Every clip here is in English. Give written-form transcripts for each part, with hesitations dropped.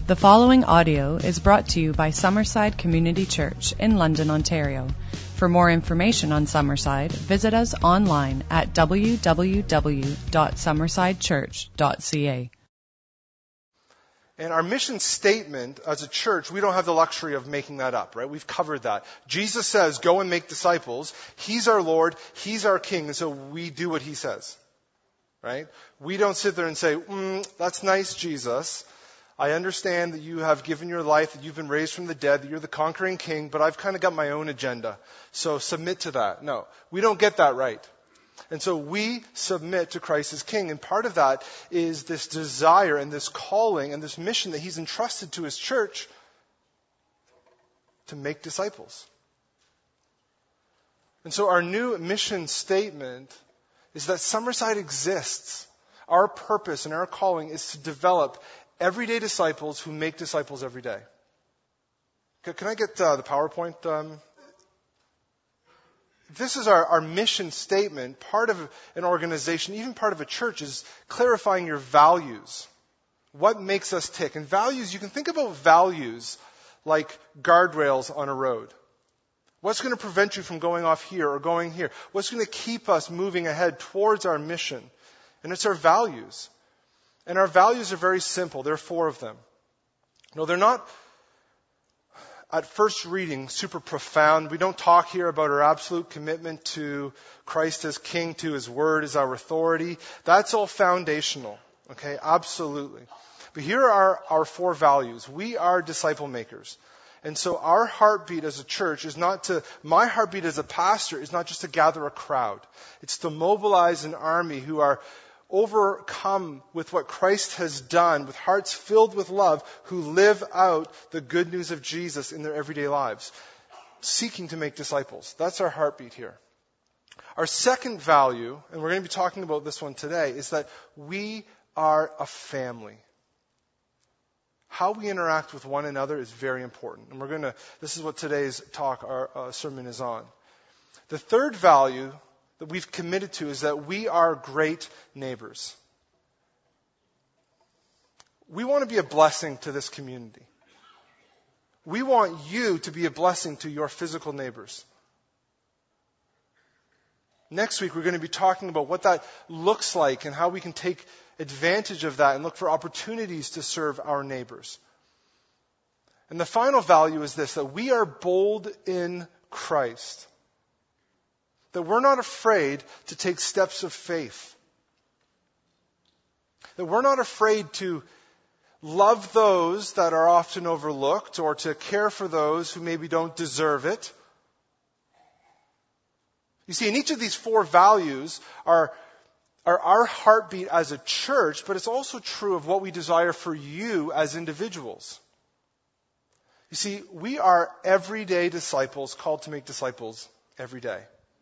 The following audio is brought to you by Summerside Community Church in London, Ontario. For more information on Summerside, visit us online at www.summersidechurch.ca. And our mission statement as a church, we don't have the luxury of making that up, right? We've covered that. Jesus says, go and make disciples. He's our Lord. He's our King. And so we do what he says, right? We don't sit there and say, that's nice, Jesus. I understand that you have given your life, that you've been raised from the dead, that you're the conquering king, but I've kind of got my own agenda. So submit to that. No, we don't get that right. And so we submit to Christ as King. And part of that is this desire and this calling and this mission that he's entrusted to his church to make disciples. And so our new mission statement is that Summerside exists. Our purpose and our calling is to develop everyday disciples who make disciples every day. Can I get the PowerPoint? This is our mission statement. Part of an organization, even part of a church, is clarifying your values. What makes us tick? And values, you can think about values like guardrails on a road. What's going to prevent you from going off here or going here? What's going to keep us moving ahead towards our mission? And it's our values. And our values are very simple. There are 4 of them. No, they're not, at first reading, super profound. We don't talk here about our absolute commitment to Christ as King, to his word as our authority. That's all foundational. Okay, absolutely. But here are our 4 values. We are disciple makers. And so our heartbeat as a church is not to, my heartbeat as a pastor is not just to gather a crowd. It's to mobilize an army who are overcome with what Christ has done, with hearts filled with love, who live out the good news of Jesus in their everyday lives, seeking to make disciples. That's our heartbeat here. Our second value, and we're going to be talking about this one today, is that we are a family. How we interact with one another is very important. And this is what today's talk, our sermon is on. The third value that we've committed to is that we are great neighbors. We want to be a blessing to this community. We want you to be a blessing to your physical neighbors. Next week, we're going to be talking about what that looks like and how we can take advantage of that and look for opportunities to serve our neighbors. And the final value is this, that we are bold in Christ. That we're not afraid to take steps of faith. That we're not afraid to love those that are often overlooked or to care for those who maybe don't deserve it. You see, in each of these 4 values are our heartbeat as a church, but it's also true of what we desire for you as individuals. You see, we are everyday disciples called to make disciples every day.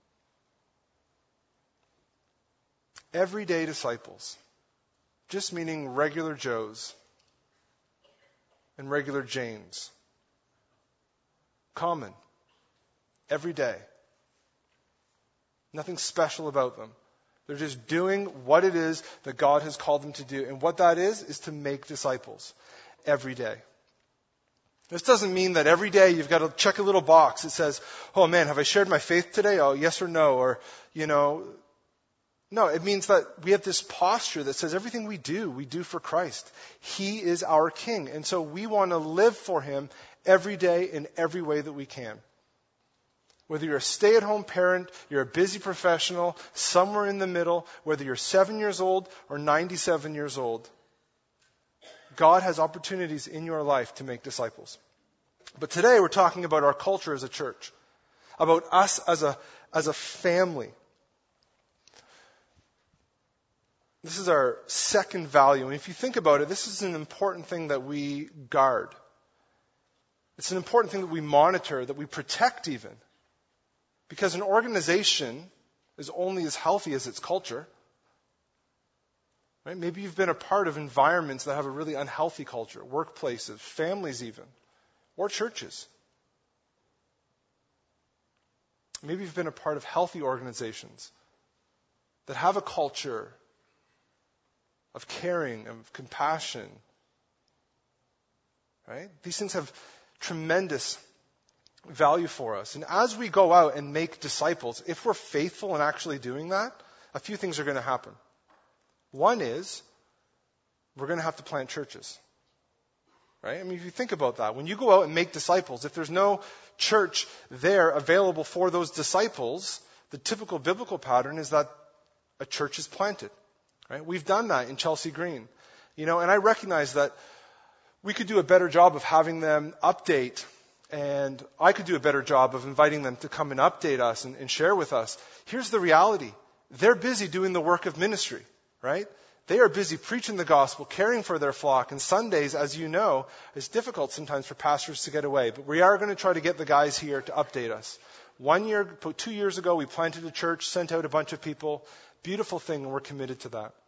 Everyday disciples. Just meaning regular Joes and regular Janes. Common. Every day. Nothing special about them. They're just doing what it is that God has called them to do. And what that is to make disciples every day. This doesn't mean that every day you've got to check a little box that says, oh man, have I shared my faith today? Oh, yes or no. Or, no, it means that we have this posture that says everything we do for Christ. He is our King. And so we want to live for him every day in every way that we can. Whether you're a stay-at-home parent, you're a busy professional, somewhere in the middle, whether you're 7 years old or 97 years old, God has opportunities in your life to make disciples. But today we're talking about our culture as a church, about us as a family. This is our second value. And if you think about it, this is an important thing that we guard. It's an important thing that we monitor, that we protect even. Because an organization is only as healthy as its culture. Right? Maybe you've been a part of environments that have a really unhealthy culture, workplaces, families even, or churches. Maybe you've been a part of healthy organizations that have a culture of caring, of compassion, Right? These things have tremendous value for us. And as we go out and make disciples, if we're faithful in actually doing that, a few things are going to happen. One is, we're going to have to plant churches. Right? I mean, if you think about that, when you go out and make disciples, if there's no church there available for those disciples, the typical biblical pattern is that a church is planted. Right? We've done that in Chelsea Green. And I recognize that we could do a better job of having them update, and I could do a better job of inviting them to come and update us and share with us. Here's the reality. They're busy doing the work of ministry, right? They are busy preaching the gospel, caring for their flock, and Sundays, as you know, is difficult sometimes for pastors to get away. But we are going to try to get the guys here to update us. 2 years ago, we planted a church, sent out a bunch of people. Beautiful thing, and we're committed to that.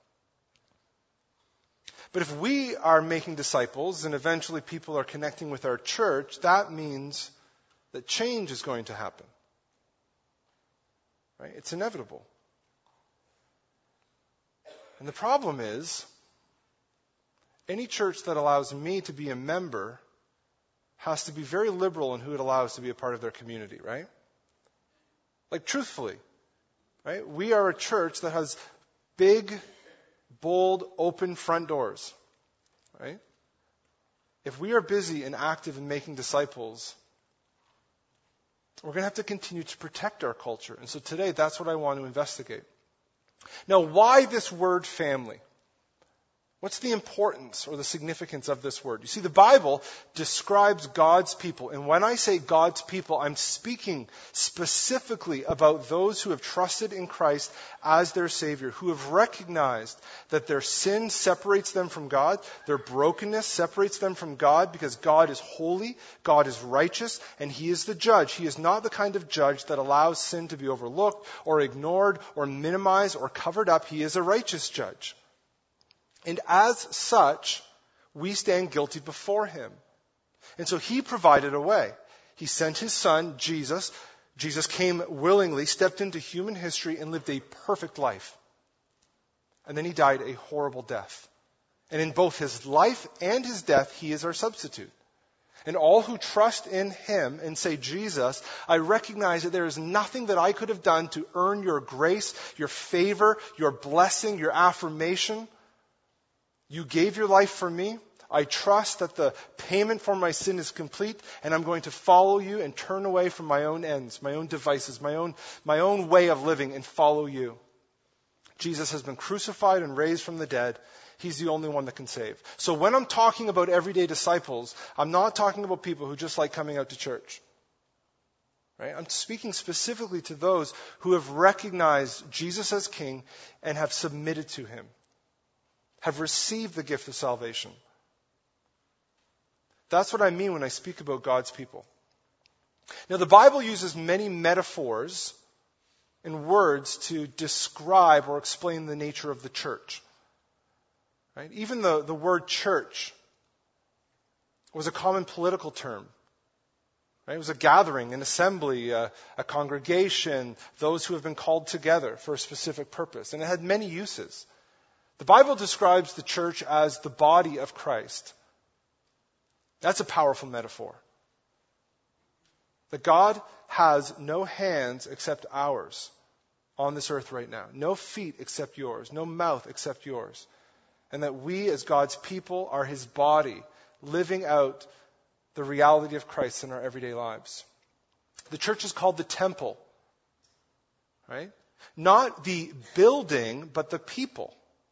But if we are making disciples and eventually people are connecting with our church, that means that change is going to happen. Right? It's inevitable. And the problem is, any church that allows me to be a member has to be very liberal in who it allows to be a part of their community, right? Like, truthfully, right? We are a church that has big, bold, open front doors, right? If we are busy and active in making disciples, we're going to have to continue to protect our culture. And so today, that's what I want to investigate. Now, why this word family? What's the importance or the significance of this word? You see, the Bible describes God's people. And when I say God's people, I'm speaking specifically about those who have trusted in Christ as their Savior, who have recognized that their sin separates them from God, their brokenness separates them from God, because God is holy, God is righteous, and He is the judge. He is not the kind of judge that allows sin to be overlooked or ignored or minimized or covered up. He is a righteous judge. And as such, we stand guilty before Him. And so He provided a way. He sent His Son, Jesus. Jesus came willingly, stepped into human history, and lived a perfect life. And then He died a horrible death. And in both His life and His death, He is our substitute. And all who trust in Him and say, Jesus, I recognize that there is nothing that I could have done to earn your grace, your favor, your blessing, your affirmation. You gave your life for me. I trust that the payment for my sin is complete, and I'm going to follow you and turn away from my own ends, my own devices, my own way of living, and follow you. Jesus has been crucified and raised from the dead. He's the only one that can save. So when I'm talking about everyday disciples, I'm not talking about people who just like coming out to church. Right? I'm speaking specifically to those who have recognized Jesus as King and have submitted to Him, have received the gift of salvation. That's what I mean when I speak about God's people. Now, the Bible uses many metaphors and words to describe or explain the nature of the church. Right? Even the word church was a common political term. Right? It was a gathering, an assembly, a congregation, those who have been called together for a specific purpose. And it had many uses. The Bible describes the church as the body of Christ. That's a powerful metaphor. That God has no hands except ours on this earth right now. No feet except yours. No mouth except yours. And that we as God's people are His body, living out the reality of Christ in our everyday lives. The church is called the temple. Right? Not the building, but the people.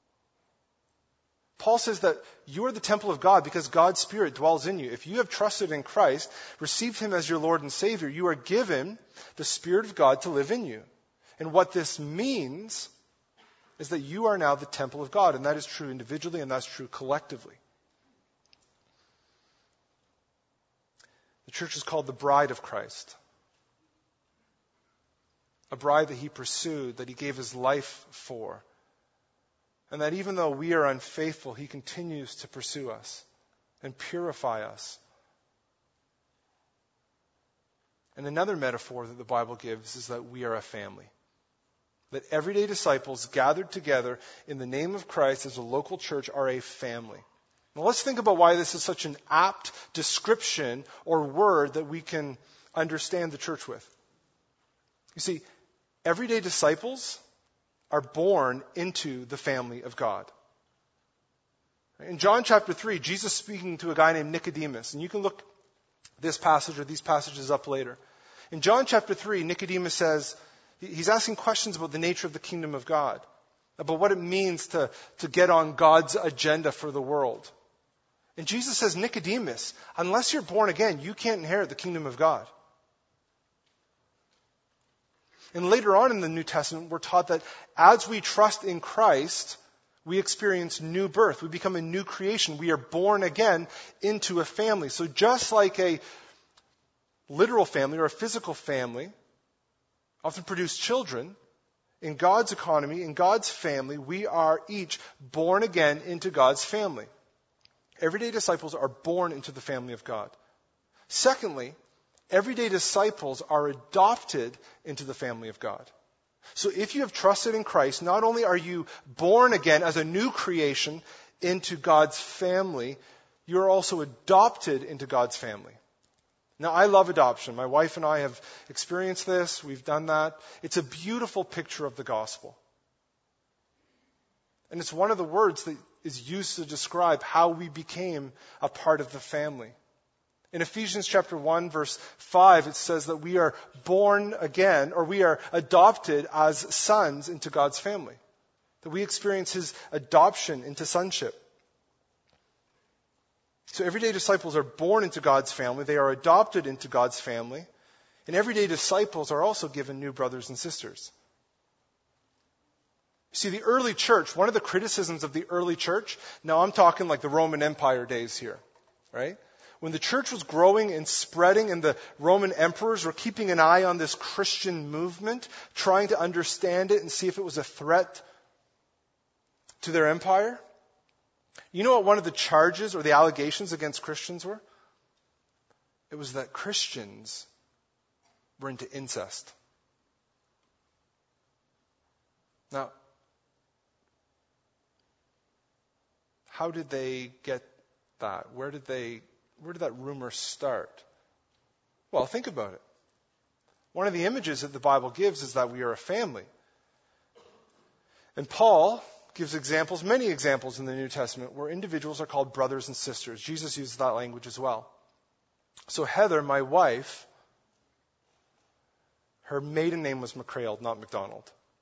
Paul says that you are the temple of God because God's Spirit dwells in you. If you have trusted in Christ, received Him as your Lord and Savior, you are given the Spirit of God to live in you. And what this means is that you are now the temple of God. And that is true individually and that's true collectively. The church is called the bride of Christ. A bride that He pursued, that He gave His life for. And that even though we are unfaithful, He continues to pursue us and purify us. And another metaphor that the Bible gives is that we are a family. That everyday disciples gathered together in the name of Christ as a local church are a family. Now let's think about why this is such an apt description or word that we can understand the church with. You see, everyday disciples are born into the family of God. In John chapter 3, Jesus speaking to a guy named Nicodemus, and you can look this passage or these passages up later. In John chapter 3, Nicodemus says, he's asking questions about the nature of the kingdom of God, about what it means to get on God's agenda for the world. And Jesus says, Nicodemus, unless you're born again, you can't inherit the kingdom of God. And later on in the New Testament, we're taught that as we trust in Christ, we experience new birth. We become a new creation. We are born again into a family. So just like a literal family or a physical family often produce children, in God's economy, in God's family, we are each born again into God's family. Everyday disciples are born into the family of God. Secondly, everyday disciples are adopted into the family of God. So if you have trusted in Christ, not only are you born again as a new creation into God's family, you're also adopted into God's family. Now, I love adoption. My wife and I have experienced this. We've done that. It's a beautiful picture of the gospel. And it's one of the words that is used to describe how we became a part of the family. In Ephesians chapter 1, verse 5, it says that we are born again, or we are adopted as sons into God's family. That we experience His adoption into sonship. So everyday disciples are born into God's family. They are adopted into God's family. And everyday disciples are also given new brothers and sisters. See, the early church, one of the criticisms of the early church, now I'm talking like the Roman Empire days here, right? When the church was growing and spreading and the Roman emperors were keeping an eye on this Christian movement, trying to understand it and see if it was a threat to their empire, you know what one of the charges or the allegations against Christians were? It was that Christians were into incest. Now, how did they get that? Where did that rumor start? Well, think about it. One of the images that the Bible gives is that we are a family. And Paul gives examples, many examples in the New Testament where individuals are called brothers and sisters. Jesus uses that language as well. So Heather, my wife, her maiden name was McCrail, not McDonald.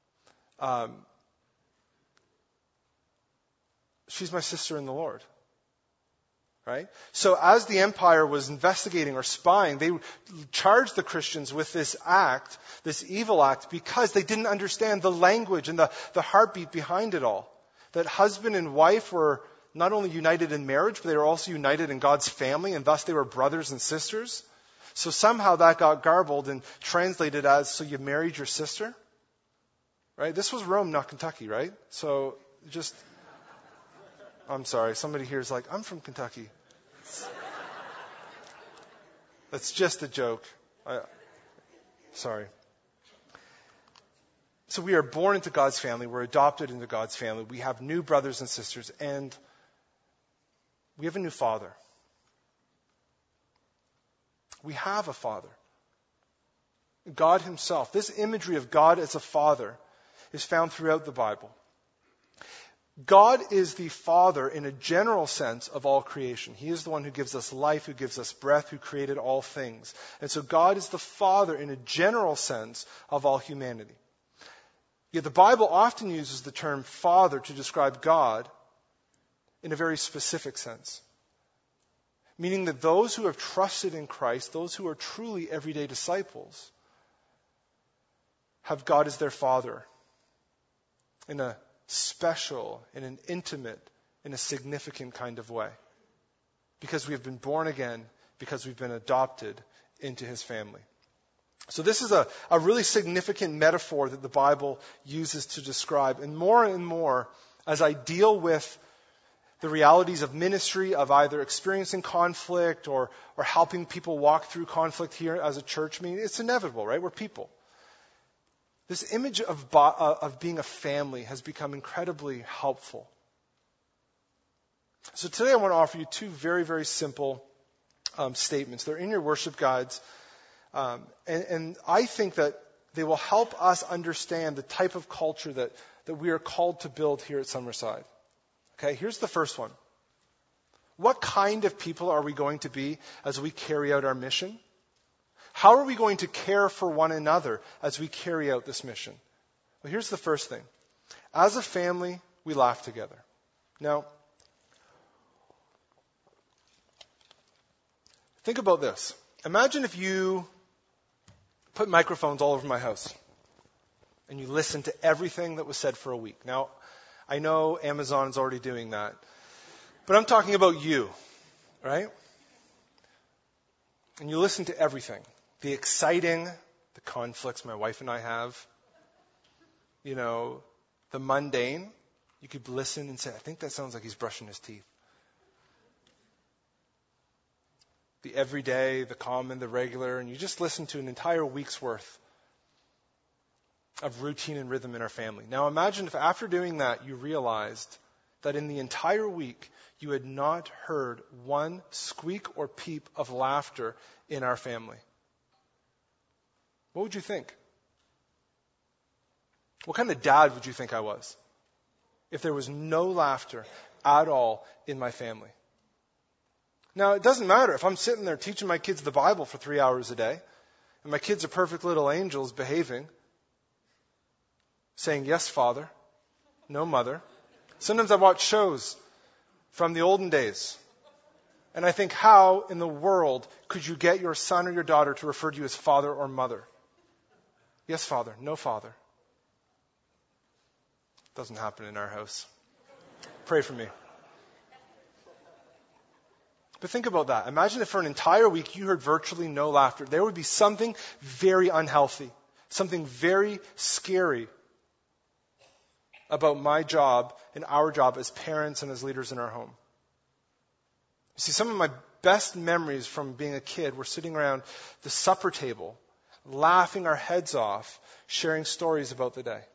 She's my sister in the Lord. Right? So as the empire was investigating or spying, they charged the Christians with this act, this evil act, because they didn't understand the language and the heartbeat behind it all. That husband and wife were not only united in marriage, but they were also united in God's family, and thus they were brothers and sisters. So somehow that got garbled and translated as, so you married your sister? Right? This was Rome, not Kentucky, right? So just... I'm sorry, somebody here is like, I'm from Kentucky. That's just a joke. Sorry. So we are born into God's family. We're adopted into God's family. We have new brothers and sisters, and we have a new father. We have a father. God Himself. This imagery of God as a father is found throughout the Bible. God is the Father in a general sense of all creation. He is the one who gives us life, who gives us breath, who created all things. And so God is the Father in a general sense of all humanity. Yet the Bible often uses the term Father to describe God in a very specific sense. Meaning that those who have trusted in Christ, those who are truly everyday disciples, have God as their Father in a special, in an intimate, in a significant kind of way. Because we have been born again, because we've been adopted into His family. So this is a really significant metaphor that the Bible uses to describe. And more, as I deal with the realities of ministry, of either experiencing conflict or helping people walk through conflict here as a church, I mean, it's inevitable, right? We're people. This image of being a family has become incredibly helpful. So today I want to offer you two very, very simple statements. They're in your worship guides. And I think that they will help us understand the type of culture that we are called to build here at Summerside. Okay, here's the first one. What kind of people are we going to be as we carry out our mission? How are we going to care for one another as we carry out this mission? Well, here's the first thing. As a family, we laugh together. Now, think about this. Imagine if you put microphones all over my house and you listen to everything that was said for a week. Now, I know Amazon is already doing that, but I'm talking about you, right? And you listen to everything. The exciting, the conflicts my wife and I have, the mundane. You could listen and say, I think that sounds like he's brushing his teeth. The everyday, the common, the regular, and you just listen to an entire week's worth of routine and rhythm in our family. Now imagine if after doing that you realized that in the entire week you had not heard one squeak or peep of laughter in our family. What would you think? What kind of dad would you think I was if there was no laughter at all in my family? Now, it doesn't matter if I'm sitting there teaching my kids the Bible for 3 hours a day, and my kids are perfect little angels behaving, saying, yes, Father, no, Mother. Sometimes I watch shows from the olden days, and I think, how in the world could you get your son or your daughter to refer to you as Father or Mother? Yes, Father, no, Father. Doesn't happen in our house. Pray for me. But think about that. Imagine if for an entire week you heard virtually no laughter. There would be something very unhealthy, something very scary about my job and our job as parents and as leaders in our home. You see, some of my best memories from being a kid were sitting around the supper table, laughing our heads off, sharing stories about the day.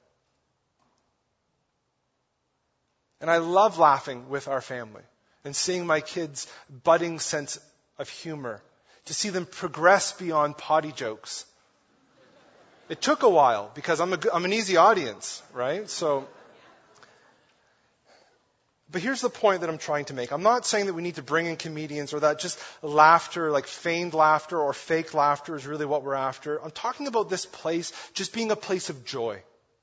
And I love laughing with our family and seeing my kids' budding sense of humor, to see them progress beyond potty jokes. It took a while because I'm an easy audience, right? But here's the point that I'm trying to make. I'm not saying that we need to bring in comedians or that just laughter, like feigned laughter or fake laughter is really what we're after. I'm talking about this place just being a place of joy.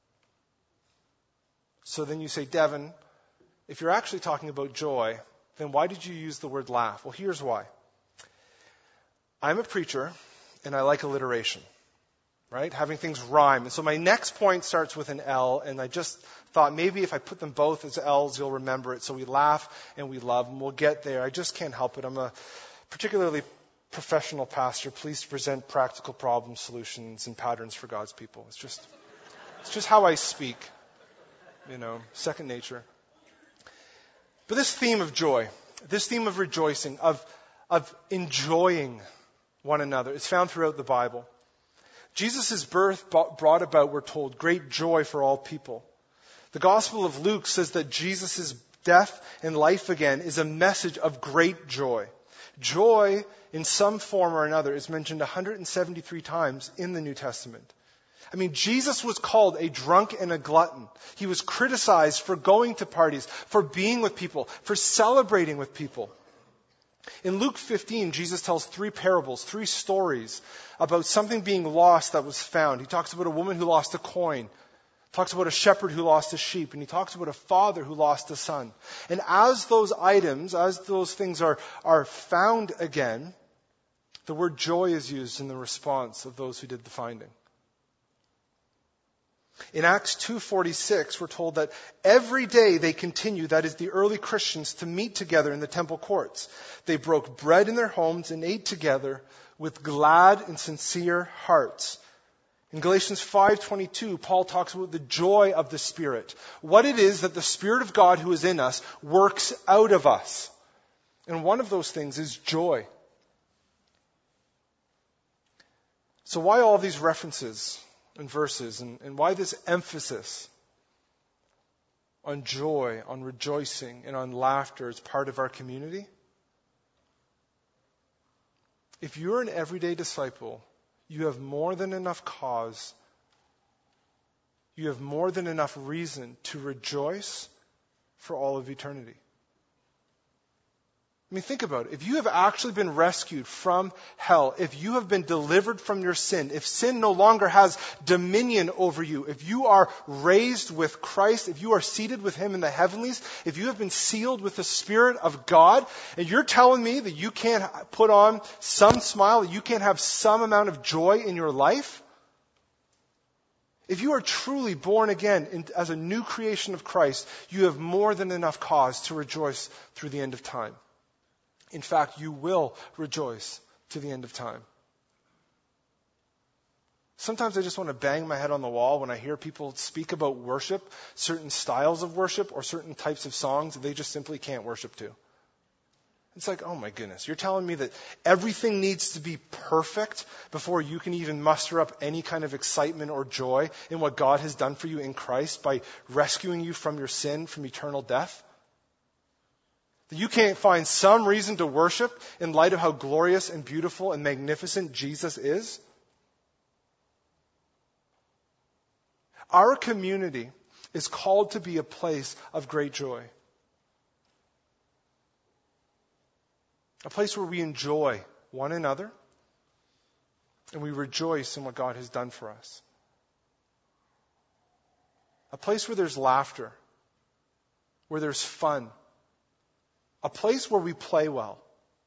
So then you say, Devin, if you're actually talking about joy, then why did you use the word laugh? Well, here's why. I'm a preacher, and I like alliteration, right? Having things rhyme. And so my next point starts with an L, and I just thought maybe if I put them both as L's, you'll remember it. So we laugh and we love, and we'll get there. I just can't help it. I'm a particularly professional pastor, pleased to present practical problem solutions and patterns for God's people. It's just how I speak, second nature. But this theme of joy, this theme of rejoicing, of enjoying one another, is found throughout the Bible. Jesus' birth brought about, we're told, great joy for all people. The Gospel of Luke says that Jesus' death and life again is a message of great joy. Joy, in some form or another, is mentioned 173 times in the New Testament. I mean, Jesus was called a drunk and a glutton. He was criticized for going to parties, for being with people, for celebrating with people. In Luke 15, Jesus tells 3 parables, 3 stories about something being lost that was found. He talks about a woman who lost a coin, talks about a shepherd who lost a sheep, and he talks about a father who lost a son. And as those items, as those things are found again, the word joy is used in the response of those who did the finding. In Acts 2:46, we're told that every day they continued, that is the early Christians, to meet together in the temple courts. They broke bread in their homes and ate together with glad and sincere hearts. In Galatians 5:22, Paul talks about the joy of the Spirit. What it is that the Spirit of God who is in us works out of us. And one of those things is joy. So why all these references and verses, and why this emphasis on joy, on rejoicing, and on laughter as part of our community, if you're an everyday disciple, you have more than enough cause, you have more than enough reason to rejoice for all of eternity. I mean, think about it. If you have actually been rescued from hell, if you have been delivered from your sin, if sin no longer has dominion over you, if you are raised with Christ, if you are seated with Him in the heavenlies, if you have been sealed with the Spirit of God, and you're telling me that you can't put on some smile, that you can't have some amount of joy in your life, if you are truly born again as a new creation of Christ, you have more than enough cause to rejoice through the end of time. In fact, you will rejoice to the end of time. Sometimes I just want to bang my head on the wall when I hear people speak about worship, certain styles of worship, or certain types of songs that they just simply can't worship to. It's like, oh my goodness, you're telling me that everything needs to be perfect before you can even muster up any kind of excitement or joy in what God has done for you in Christ by rescuing you from your sin, from eternal death? That you can't find some reason to worship in light of how glorious and beautiful and magnificent Jesus is? Our community is called to be a place of great joy. A place where we enjoy one another and we rejoice in what God has done for us. A place where there's laughter, where there's fun. A place where we play well.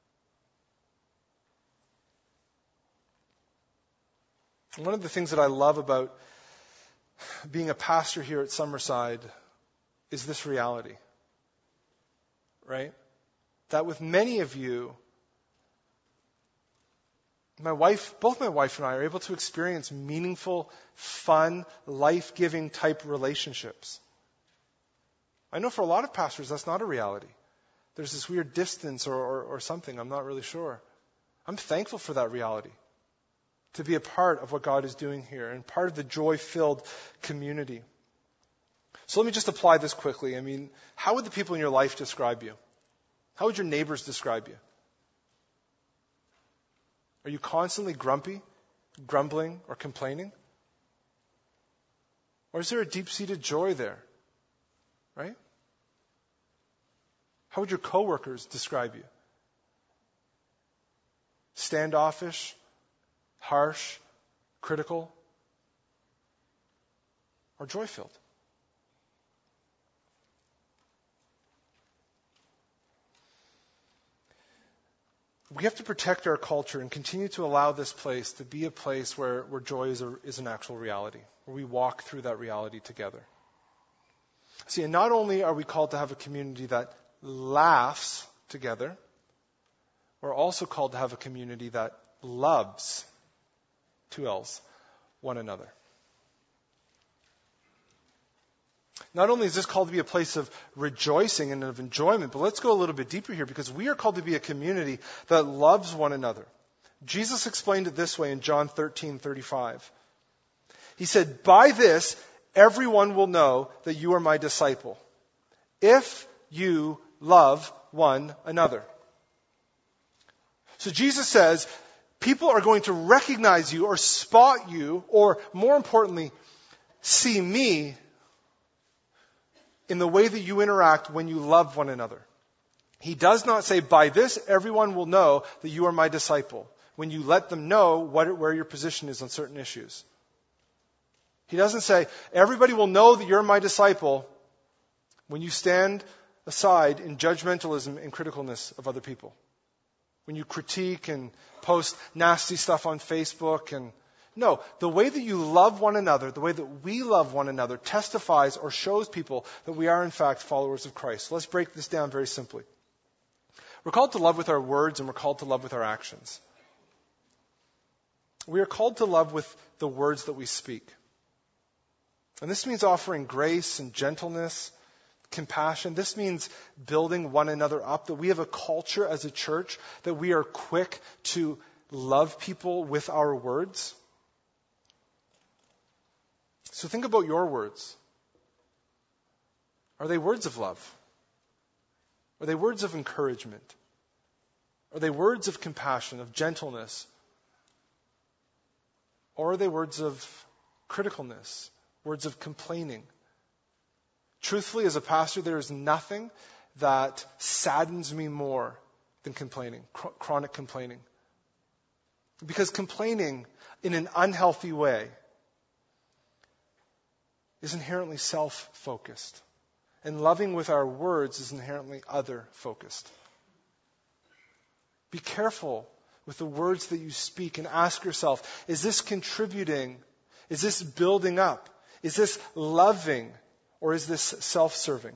One of the things that I love about being a pastor here at Summerside is this reality, right? That with many of you, both my wife and I are able to experience meaningful, fun, life-giving type relationships. I know for a lot of pastors that's not a reality. There's this weird distance or something. I'm not really sure. I'm thankful for that reality. To be a part of what God is doing here and part of the joy-filled community. So let me just apply this quickly. I mean, how would the people in your life describe you? How would your neighbors describe you? Are you constantly grumpy, grumbling, or complaining? Or is there a deep-seated joy there? Right? How would your coworkers describe you? Standoffish, harsh, critical, or joy-filled? We have to protect our culture and continue to allow this place to be a place where joy is an actual reality, where we walk through that reality together. See, and not only are we called to have a community that laughs together, we're also called to have a community that loves, 2 L's, one another. Not only is this called to be a place of rejoicing and of enjoyment, but let's go a little bit deeper here because we are called to be a community that loves one another. Jesus explained it this way in John 13:35. He said, "By this, everyone will know that you are my disciple, if you love one another." So Jesus says, people are going to recognize you or spot you, or more importantly, see me in the way that you interact when you love one another. He does not say, by this everyone will know that you are my disciple, when you let them know where your position is on certain issues. He doesn't say, everybody will know that you're my disciple when you stand aside in judgmentalism and criticalness of other people. When you critique and post nasty stuff on Facebook. No, the way that you love one another, the way that we love one another, testifies or shows people that we are in fact followers of Christ. So let's break this down very simply. We're called to love with our words and we're called to love with our actions. We are called to love with the words that we speak. And this means offering grace and gentleness, compassion. This means building one another up, that we have a culture as a church that we are quick to love people with our words. So think about your words. Are they words of love? Are they words of encouragement? Are they words of compassion, of gentleness? Or are they words of criticalness, words of complaining? Truthfully, as a pastor, there is nothing that saddens me more than complaining, chronic complaining. Because complaining in an unhealthy way is inherently self-focused. And loving with our words is inherently other-focused. Be careful with the words that you speak and ask yourself, is this contributing? Is this building up? Is this loving? Or is this self-serving?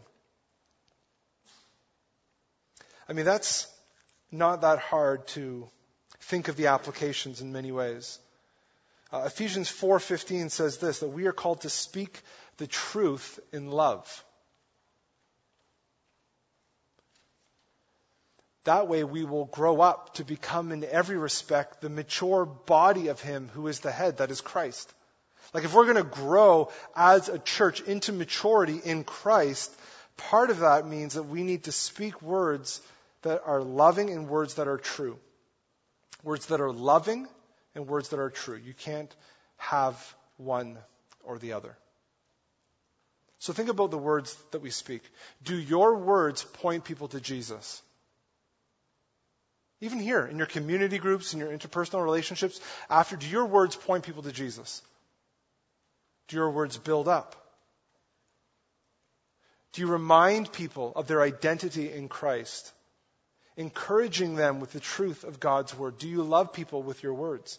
I mean, that's not that hard to think of the applications in many ways. Ephesians 4:15 says this, that we are called to speak the truth in love. That way we will grow up to become in every respect the mature body of Him who is the head, that is Christ. Like if we're going to grow as a church into maturity in Christ, part of that means that we need to speak words that are loving and words that are true. Words that are loving and words that are true. You can't have one or the other. So think about the words that we speak. Do your words point people to Jesus? Even here, in your community groups, in your interpersonal relationships, do your words point people to Jesus? Do your words build up? Do you remind people of their identity in Christ? Encouraging them with the truth of God's word. Do you love people with your words?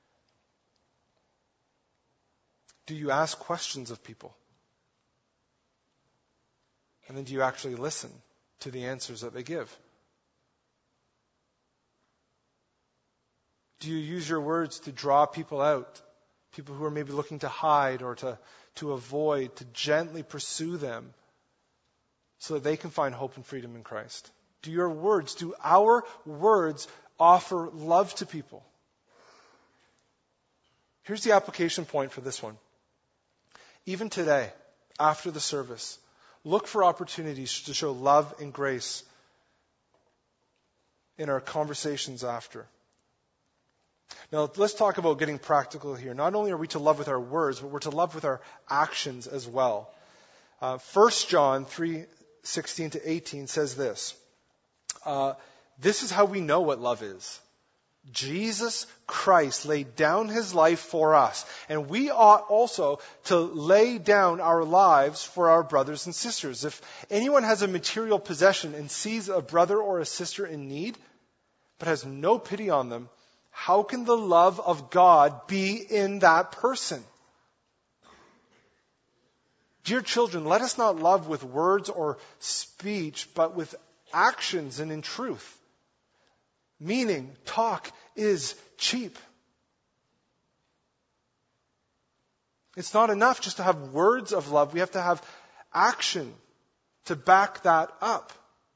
Do you ask questions of people? And then do you actually listen to the answers that they give? Do you use your words to draw people out? People who are maybe looking to hide or to avoid, to gently pursue them so that they can find hope and freedom in Christ? Do our words offer love to people? Here's the application point for this one. Even today, after the service, look for opportunities to show love and grace in our conversations after. Now, let's talk about getting practical here. Not only are we to love with our words, but we're to love with our actions as well. 1 John 3:16 to 18 says this. This is how we know what love is. Jesus Christ laid down His life for us, and we ought also to lay down our lives for our brothers and sisters. If anyone has a material possession and sees a brother or a sister in need, but has no pity on them, how can the love of God be in that person? Dear children, let us not love with words or speech, but with actions and in truth. Meaning, talk is cheap. It's not enough just to have words of love. We have to have action to back that up.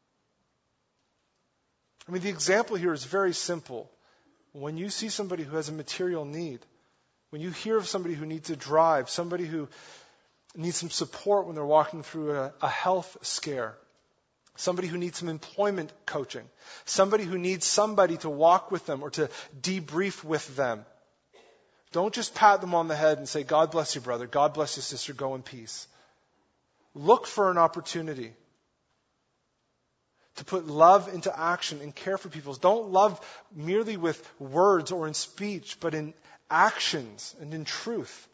I mean, the example here is very simple. When you see somebody who has a material need, when you hear of somebody who needs a drive, somebody who needs some support when they're walking through a health scare, somebody who needs some employment coaching, somebody who needs somebody to walk with them or to debrief with them, don't just pat them on the head and say, God bless you, brother, God bless you, sister, go in peace. Look for an opportunity to put love into action and care for people. Don't love merely with words or in speech, but in actions and in truth.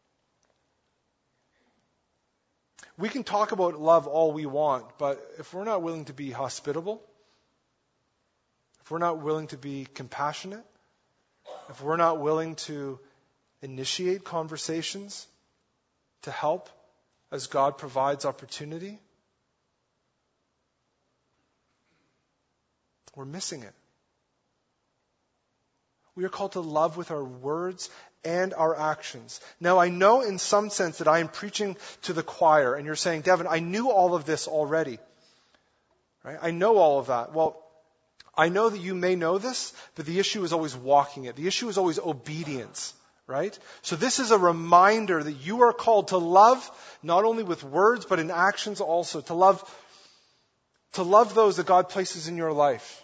We can talk about love all we want, but if we're not willing to be hospitable, if we're not willing to be compassionate, if we're not willing to initiate conversations to help as God provides opportunity, we're missing it. We are called to love with our words and our actions. Now, I know in some sense that I am preaching to the choir, and you're saying, Devin, I knew all of this already. Right? I know all of that. Well, I know that you may know this, but the issue is always walking it. The issue is always obedience. right? So this is a reminder that you are called to love, not only with words, but in actions also. To love those that God places in your life.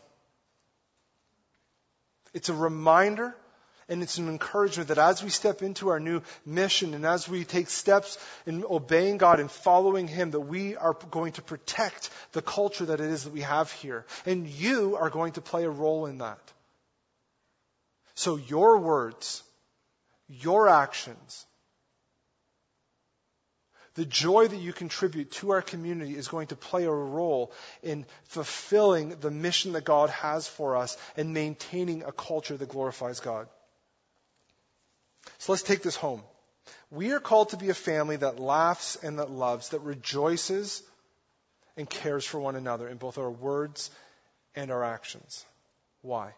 It's a reminder and it's an encouragement that as we step into our new mission and as we take steps in obeying God and following Him, that we are going to protect the culture that it is that we have here. And you are going to play a role in that. So your words, your actions, the joy that you contribute to our community is going to play a role in fulfilling the mission that God has for us and maintaining a culture that glorifies God. So let's take this home. We are called to be a family that laughs and that loves, that rejoices and cares for one another in both our words and our actions. Why?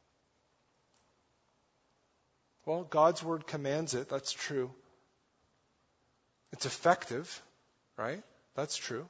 Well, God's word commands it. That's true. It's effective, right? That's true.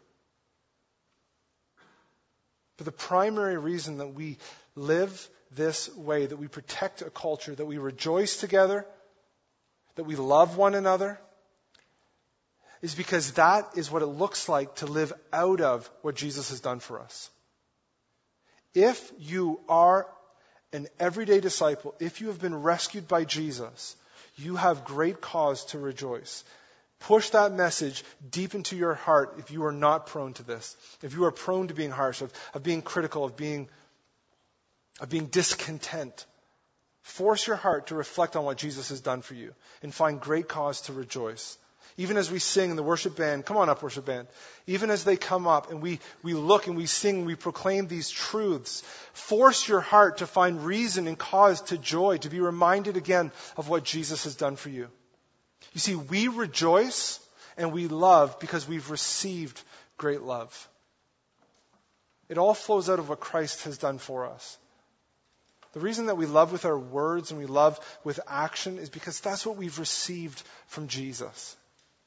But the primary reason that we live this way, that we protect a culture, that we rejoice together, that we love one another, is because that is what it looks like to live out of what Jesus has done for us. If you are an everyday disciple, if you have been rescued by Jesus, you have great cause to rejoice. Push that message deep into your heart if you are not prone to this. If you are prone to being harsh, of being critical, of being discontent. Force your heart to reflect on what Jesus has done for you and find great cause to rejoice. Even as we sing in the worship band, come on up worship band, even as they come up and we look and we sing, we proclaim these truths, force your heart to find reason and cause to joy, to be reminded again of what Jesus has done for you. You see, we rejoice and we love because we've received great love. It all flows out of what Christ has done for us. The reason that we love with our words and we love with action is because that's what we've received from Jesus.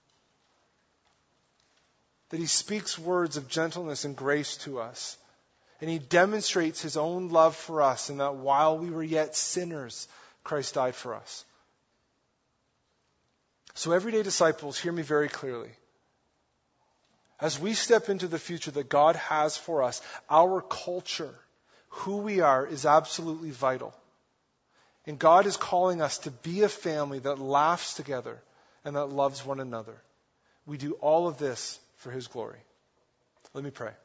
That He speaks words of gentleness and grace to us. And He demonstrates His own love for us in that while we were yet sinners, Christ died for us. So everyday disciples, hear me very clearly. As we step into the future that God has for us, our culture, who we are, is absolutely vital. And God is calling us to be a family that laughs together and that loves one another. We do all of this for His glory. Let me pray.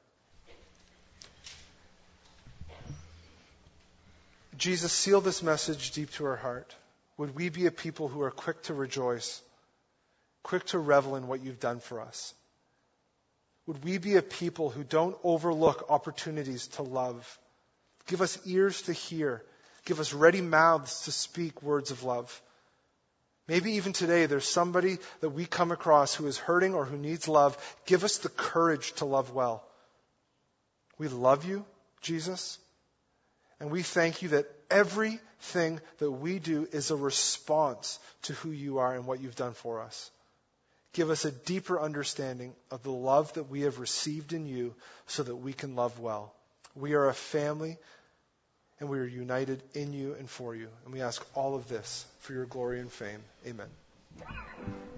Jesus, seal this message deep to our heart. Would we be a people who are quick to rejoice, quick to revel in what You've done for us? Would we be a people who don't overlook opportunities to love? Give us ears to hear. Give us ready mouths to speak words of love. Maybe even today there's somebody that we come across who is hurting or who needs love. Give us the courage to love well. We love You, Jesus, and we thank You that everything that we do is a response to who You are and what You've done for us. Give us a deeper understanding of the love that we have received in You so that we can love well. We are a family and we are united in You and for You. And we ask all of this for Your glory and fame. Amen.